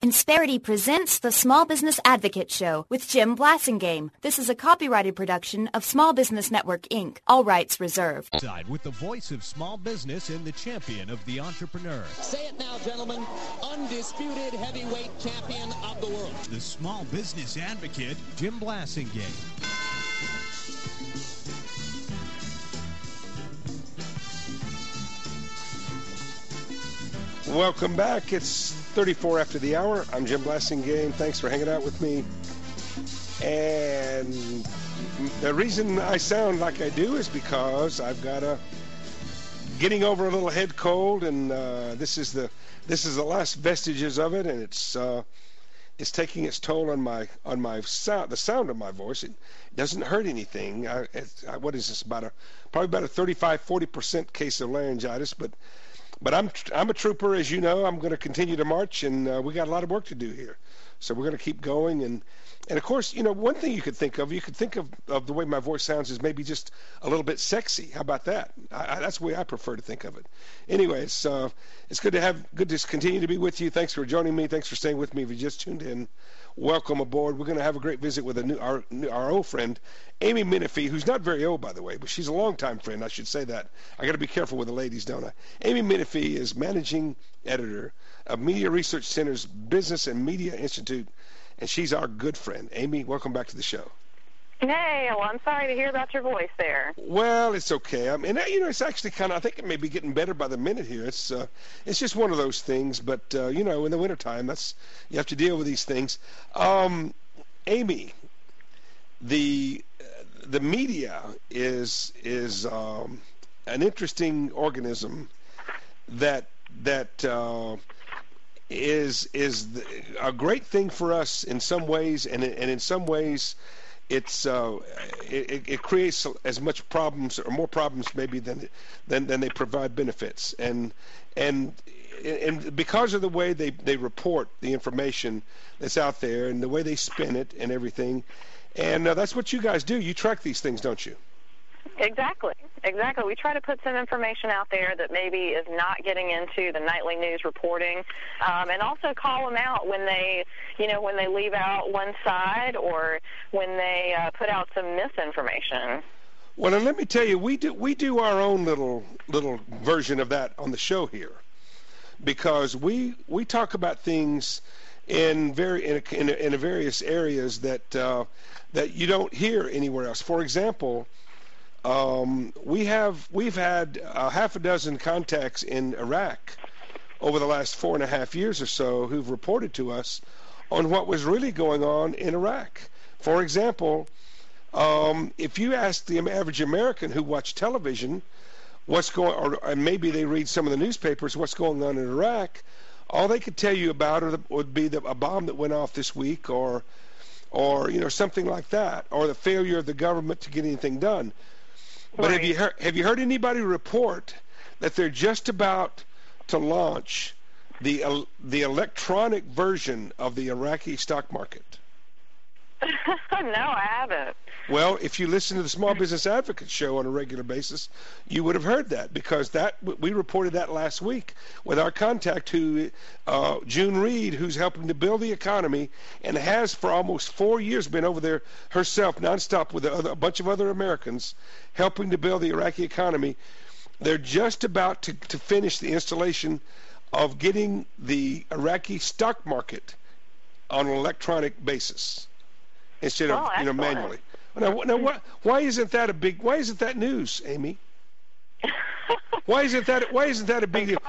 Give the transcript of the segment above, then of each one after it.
Insperity presents the Small Business Advocate Show with Jim Blasingame. This is a copyrighted production of Small Business Network, Inc. All rights reserved. With the voice of small business and the champion of the entrepreneur. Say it now, gentlemen. Undisputed heavyweight champion of the world. The Small Business Advocate, Jim Blasingame. Welcome back. It's 34 after the hour. I'm Jim Blasingame. Thanks for hanging out with me. And the reason I sound like I do is because I've got getting over a little head cold, and this is the last vestiges of it, and it's taking its toll on my sound, the sound of my voice. It doesn't hurt anything. What is this? Probably about a 35-40% case of laryngitis, but I'm a trooper, as you know. I'm going to continue to march, and we got a lot of work to do here. So we're going to keep going, and of course, you know, one thing you could think of the way my voice sounds is maybe just a little bit sexy. How about that? That's the way I prefer to think of it. Anyway, it's good to continue to be with you. Thanks for joining me. Thanks for staying with me. If you just tuned in, welcome aboard. We're going to have a great visit with our old friend, Amy Menifee, who's not very old, by the way, but she's a longtime friend. I should say that. I got to be careful with the ladies, don't I? Amy Menifee is managing editor of Media Research Center's Business and Media Institute, and she's our good friend. Amy, welcome back to the show. Hey, well, I'm sorry to hear about your voice there. Well, it's okay. I mean, you know, it's actually I think it may be getting better by the minute here. It's just one of those things, but, you know, in the wintertime, you have to deal with these things. Amy, the media is an interesting organism that is a great thing for us in some ways, and in some ways it creates as much problems or more problems maybe than they provide benefits, and because of the way they report the information that's out there and the way they spin it and everything, and that's what you guys do. You track these things, don't you? Exactly. We try to put some information out there that maybe is not getting into the nightly news reporting, and also call them out when they leave out one side or when they put out some misinformation. Well, and let me tell you, we do our own little version of that on the show here, because we talk about things in various areas that you don't hear anywhere else. For example, we've had half a dozen contacts in Iraq over the last 4.5 years or so who've reported to us on what was really going on in Iraq. For example, if you ask the average American who watched television and maybe they read some of the newspapers, what's going on in Iraq, all they could tell you about would be a bomb that went off this week, or you know, something like that, or the failure of the government to get anything done. But right. have you heard anybody report that they're just about to launch the electronic version of the Iraqi stock market? No, I haven't. Well, if you listen to the Small Business Advocate show on a regular basis, you would have heard that, because we reported that last week with our contact, June Reed, who's helping to build the economy and has for almost 4 years been over there herself nonstop with a bunch of other Americans helping to build the Iraqi economy. They're just about to finish the installation of getting the Iraqi stock market on an electronic basis instead of manually. Now, why isn't that news, Amy? Why isn't that a big deal?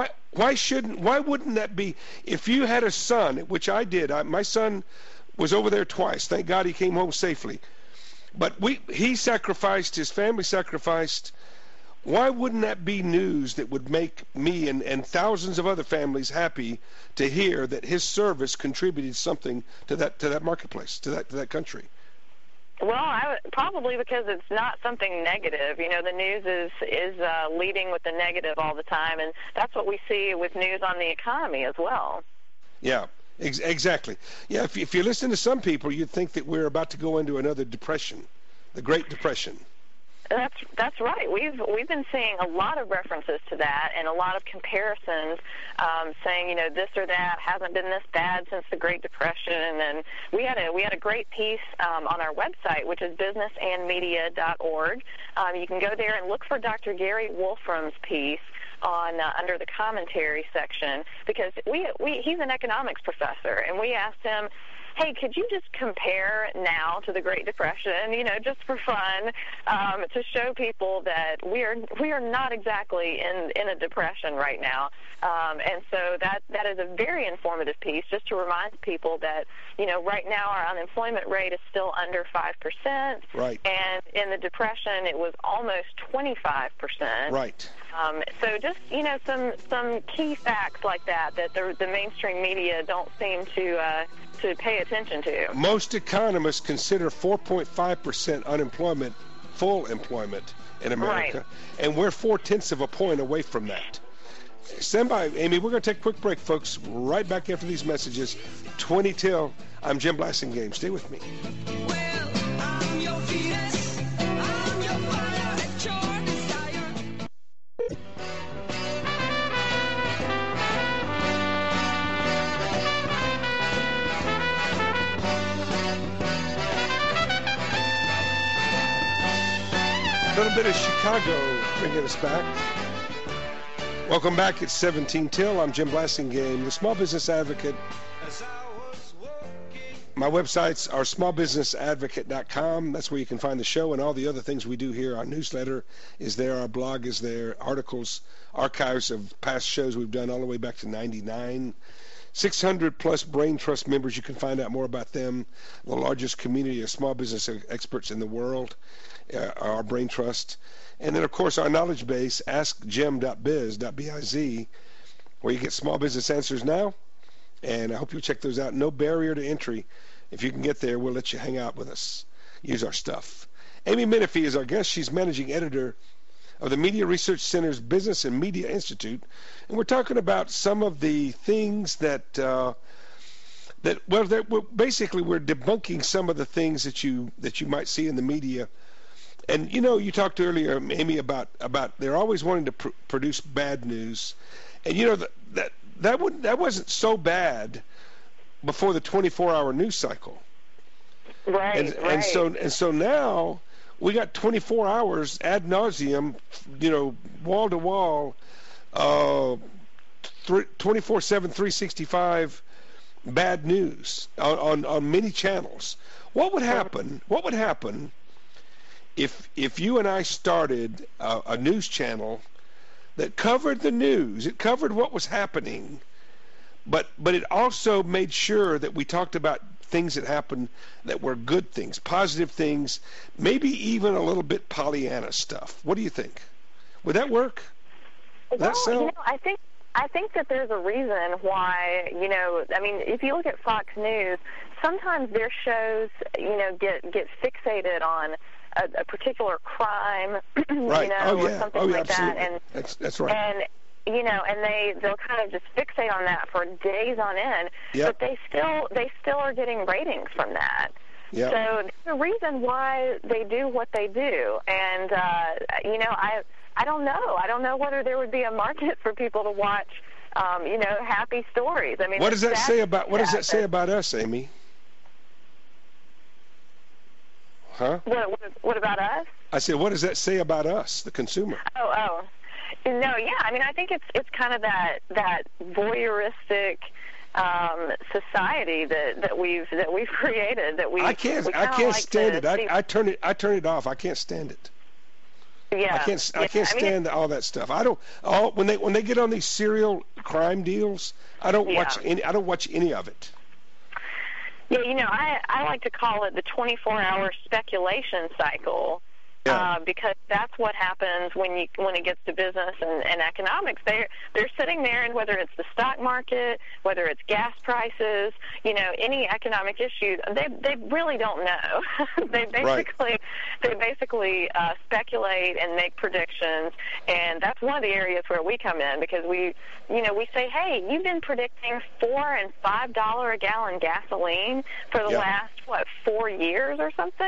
Why wouldn't that be? If you had a son, which I did, my son was over there twice. Thank God he came home safely. But his family sacrificed. Why wouldn't that be news that would make me and thousands of other families happy to hear that his service contributed something to that marketplace, to that country? Well, probably because it's not something negative. You know, the news is leading with the negative all the time, and that's what we see with news on the economy as well. Yeah, exactly. Yeah, if you listen to some people, you'd think that we're about to go into another depression, the Great Depression. That's right. We've been seeing a lot of references to that and a lot of comparisons, saying this or that hasn't been this bad since the Great Depression. And we had a great piece on our website, which is businessandmedia.org. You can go there and look for Dr. Gary Wolfram's piece on under the commentary section, because he's an economics professor, and we asked him, hey, could you just compare now to the Great Depression, just for fun, to show people that we are not exactly in a depression right now. And so that is a very informative piece, just to remind people that, right now our unemployment rate is still under 5%. Right. And in the Depression, it was almost 25%. Right. So just, some key facts like that the mainstream media don't seem to pay attention to. Most economists consider 4.5% unemployment full employment in America, right. And we're 0.4 of a point away from that. Stand by, Amy. We're going to take a quick break, folks. Right back after these messages. 20 till. I'm Jim Blasingame. Stay with me. Well, I'm your Venus. I'm your fire and your desire. A little bit of Chicago bringing us back. Welcome back. It's 17 till. I'm Jim Blasingame, the Small Business Advocate. My websites are smallbusinessadvocate.com. That's where you can find the show and all the other things we do here. Our newsletter is there. Our blog is there. Articles, archives of past shows we've done all the way back to 99. 600 plus Brain Trust members. You can find out more about them. The largest community of small business experts in the world, our Brain Trust. And then, of course, our knowledge base, askjim.biz, B-I-Z, where you get small business answers now. And I hope you'll check those out. No barrier to entry. If you can get there, we'll let you hang out with us. Use our stuff. Amy Menifee is our guest. She's managing editor of the Media Research Center's Business and Media Institute. And we're talking about some of the things basically we're debunking some of the things that you might see in the media. And you talked earlier, Amy, about they're always wanting to produce bad news, and that wasn't so bad before the 24-hour news cycle. Right. And so now we got 24 hours ad nauseum, wall to wall, 24/7, 365 bad news on many channels. What would happen? If you and I started a news channel that covered the news, it covered what was happening, but it also made sure that we talked about things that happened that were good things, positive things, maybe even a little bit Pollyanna stuff. What do you think? Would that work? Well, I think that there's a reason why, if you look at Fox News, sometimes their shows, get fixated on a particular crime, right. or something like absolutely. that. And that's right. And they'll kind of just fixate on that for days on end. Yep. But they still are getting ratings from that. Yep. So there's a reason why they do what they do. And I don't know. I don't know whether there would be a market for people to watch happy stories. I mean, what does that say about us, Amy? Huh? What about us? I said, what does that say about us, the consumer? Oh. No, yeah. I mean, I think it's kind of that voyeuristic society that we've created. I can't stand it. I turn it off. I can't stand it. Yeah. I can't stand all that stuff. I don't. When they get on these serial crime deals, I don't watch any. I don't watch any of it. Yeah, I like to call it the 24-hour speculation cycle. Yeah. Because that's what happens when it gets to business and economics. They're sitting there, and whether it's the stock market, whether it's gas prices, any economic issues, they really don't know. they basically speculate and make predictions, and that's one of the areas where we come in, because we say, hey, you've been predicting $4 and $5 a gallon gasoline for the last 4 years or something.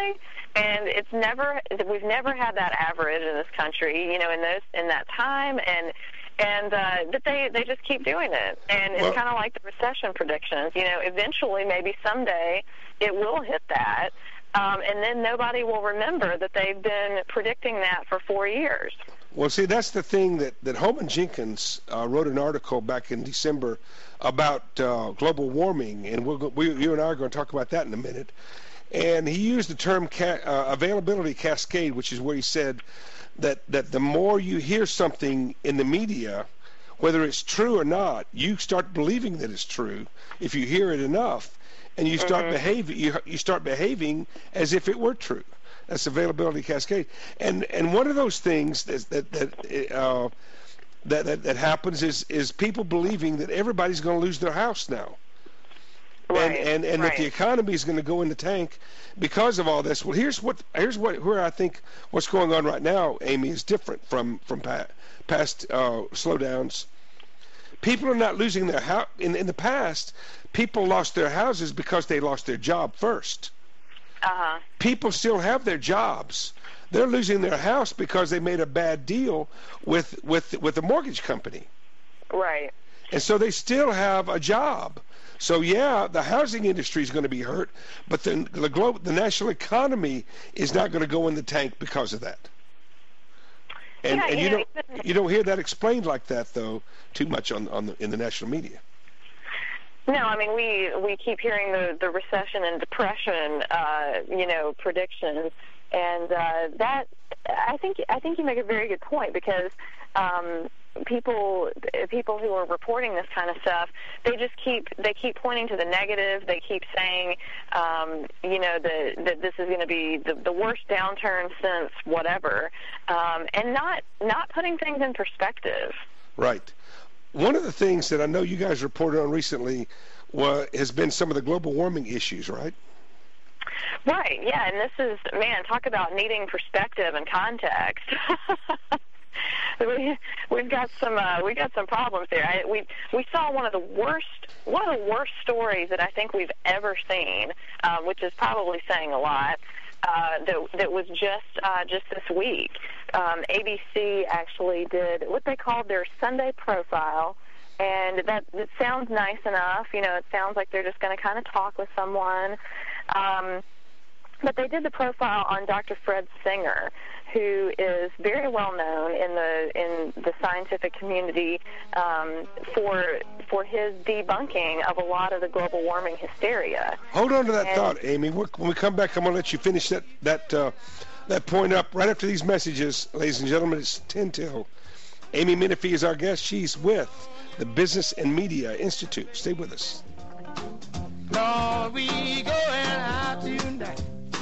And we've never had that average in this country, in that time, and that they just keep doing it. And it's kind of like the recession predictions. Eventually, maybe someday, it will hit that, and then nobody will remember that they've been predicting that for 4 years. Well, see, that's the thing that Holman Jenkins wrote an article back in December about global warming, and you and I are going to talk about that in a minute. And he used the term availability cascade, which is where he said that the more you hear something in the media, whether it's true or not, you start believing that it's true if you hear it enough, and you start behaving as if it were true. That's availability cascade, and one of those things that happens is people believing that everybody's going to lose their house now. Right, and that the economy is going to go in the tank because of all this. Well, here's where I think what's going on right now, Amy, is different from past slowdowns. People are not losing their house. In the past, people lost their houses because they lost their job first. People still have their jobs. They're losing their house because they made a bad deal with a mortgage company. Right. And so they still have a job. So yeah, the housing industry is going to be hurt, but the national economy is not going to go in the tank because of that. And you don't hear that explained like that though too much in the national media. No, I mean we keep hearing the recession and depression predictions, and that I think you make a very good point, because people who are reporting this kind of stuff, they keep pointing to the negative. They keep saying that this is going to be the worst downturn since whatever, and not putting things in perspective. Right. One of the things that I know you guys reported on recently has been some of the global warming issues, right? Right, yeah, and this is, man, talk about needing perspective and context. We've got some problems there. We saw one of the worst stories that I think we've ever seen, which is probably saying a lot. That was just this week. ABC actually did what they called their Sunday profile, and it sounds nice enough. It sounds like they're just going to kind of talk with someone. But they did the profile on Dr. Fred Singer, who is very well known in the scientific community for his debunking of a lot of the global warming hysteria. Hold on to that thought, Amy. When we come back, I'm going to let you finish that point up right after these messages, ladies and gentlemen. It's 10 till. Amy Menifee is our guest. She's with the Business and Media Institute. Stay with us. Lord, we going out tonight.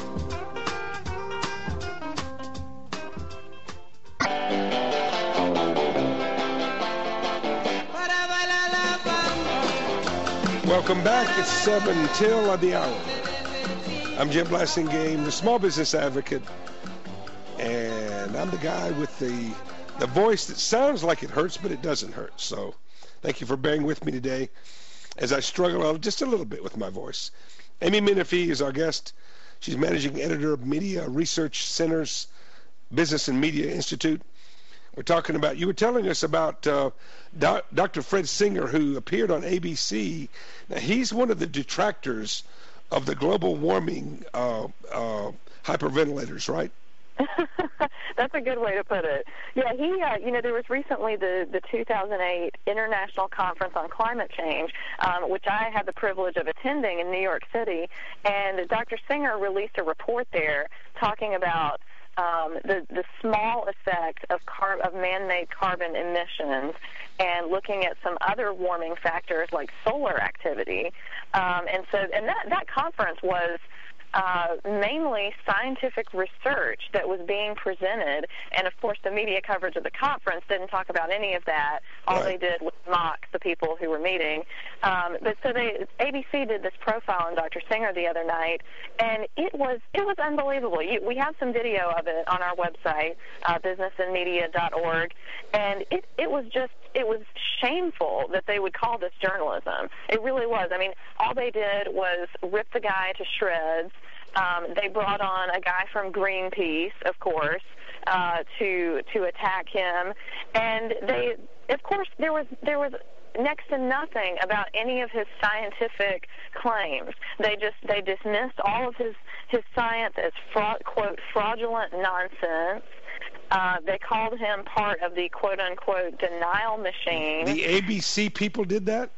Welcome back. It's 7 till of the hour. I'm Jim Blasingame, the small business advocate, and I'm the guy with the voice that sounds like it hurts, but it doesn't hurt. So thank you for bearing with me today as I struggle just a little bit with my voice. Amy Menifee is our guest. She's managing editor of Media Research Center's Business and Media Institute. We're talking about, you were telling us about Dr. Fred Singer, who appeared on ABC. Now, he's one of the detractors of the global warming hyperventilators, right? That's a good way to put it. Yeah, he, there was recently the 2008 International Conference on Climate Change, which I had the privilege of attending in New York City, and Dr. Singer released a report there talking about the small effect of man-made carbon emissions, and looking at some other warming factors like solar activity, and that conference was mainly scientific research that was being presented, and of course the media coverage of the conference didn't talk about any of that. All they did was mock the people who were meeting. But so ABC did this profile on Dr. Singer the other night, and it was unbelievable. We have some video of it on our website, businessandmedia.org, and it was shameful that they would call this journalism. It really was. I mean, all they did was rip the guy to shreds, They brought on a guy from Greenpeace, of course, to attack him, and of course, there was next to nothing about any of his scientific claims. They dismissed all of his science as quote fraudulent nonsense. They called him part of the quote unquote denial machine. The ABC people did that?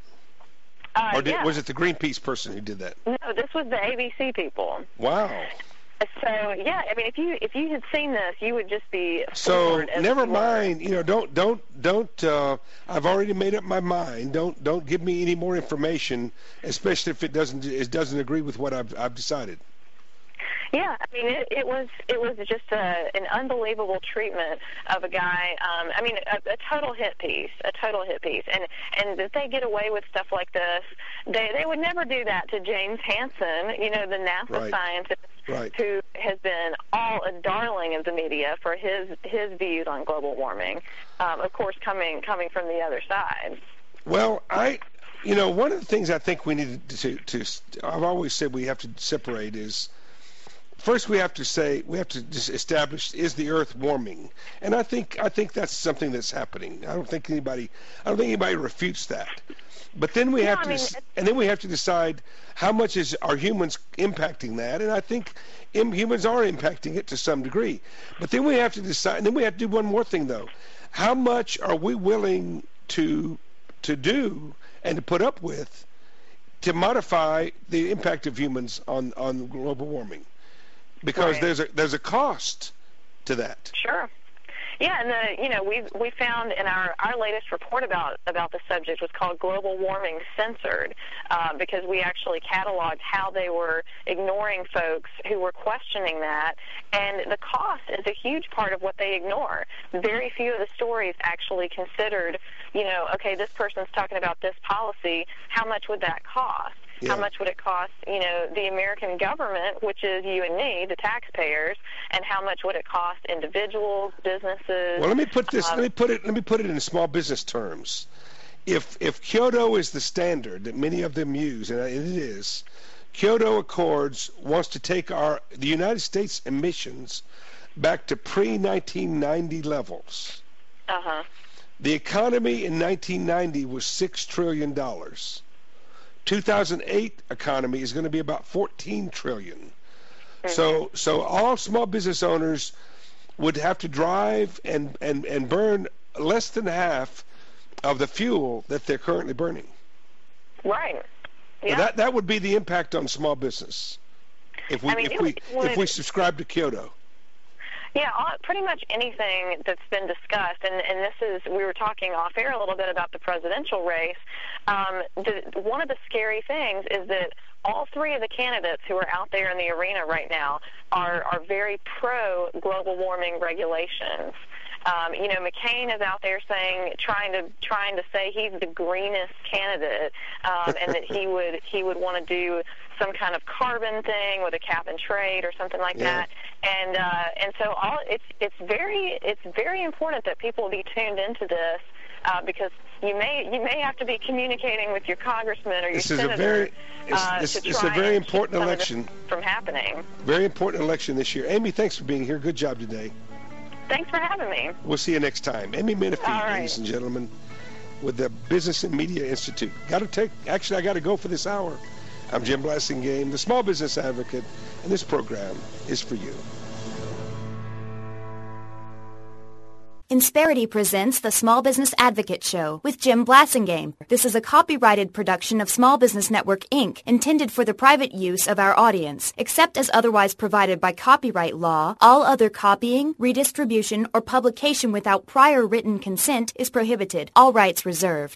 Was it the Greenpeace person who did that? No, this was the ABC people. Wow. So yeah, I mean, if you had seen this, you would just be so never mind. Don't. I've already made up my mind. Don't give me any more information, especially if it doesn't agree with what I've decided. Yeah, I mean, it was just an unbelievable treatment of a guy. I mean, a total hit piece, and that they get away with stuff like this. They would never do that to James Hansen, the NASA scientist. Right. Who has been a darling of the media for his views on global warming, of course, coming from the other side. Well, one of the things I think we need to I've always said we have to separate is, first we have to just establish, is the Earth warming? And I think that's something that's happening. I don't think anybody refutes that. But then we have to decide how much are humans impacting that, and I think humans are impacting it to some degree. But then we have to decide, and then we have to do one more thing though: how much are we willing to do and to put up with to modify the impact of humans on global warming? Because there's a cost to that. Sure. Yeah, and we found in our latest report about the subject was called Global Warming Censored, because we actually cataloged how they were ignoring folks who were questioning that, and the cost is a huge part of what they ignore. Very few of the stories actually considered, okay, this person's talking about this policy, how much would that cost? Yeah. How much would it cost, the American government, which is you and me, the taxpayers, and how much would it cost individuals, businesses? Well, let me put this. Let me put it in small business terms. If Kyoto is the standard that many of them use, and it is, Kyoto Accords wants to take the United States emissions back to pre-1990 levels. Uh-huh. The economy in 1990 was $6 trillion. 2008 economy is going to be about 14 trillion. Mm-hmm. So all small business owners would have to drive and burn less than half of the fuel that they're currently burning. Right. Yeah. So that would be the impact on small business if we subscribe to Kyoto. Yeah, pretty much anything that's been discussed, and we were talking off air a little bit about the presidential race. One of the scary things is that all three of the candidates who are out there in the arena right now are very pro global warming regulations. McCain is out there trying to say he's the greenest candidate, and that he would want to do some kind of carbon thing with a cap and trade or something like that. And so it's very important that people be tuned into this, because you may have to be communicating with your congressman or your senator. It's a very important election from happening. Very important election this year. Amy, thanks for being here. Good job today. Thanks for having me. We'll see you next time. Amy Menifee, ladies and gentlemen, with the Business and Media Institute. I got to go for this hour. I'm Jim Blasingame, the Small Business Advocate, and this program is for you. Insperity presents the Small Business Advocate Show with Jim Blasingame. This is a copyrighted production of Small Business Network, Inc., intended for the private use of our audience. Except as otherwise provided by copyright law, all other copying, redistribution, or publication without prior written consent is prohibited. All rights reserved.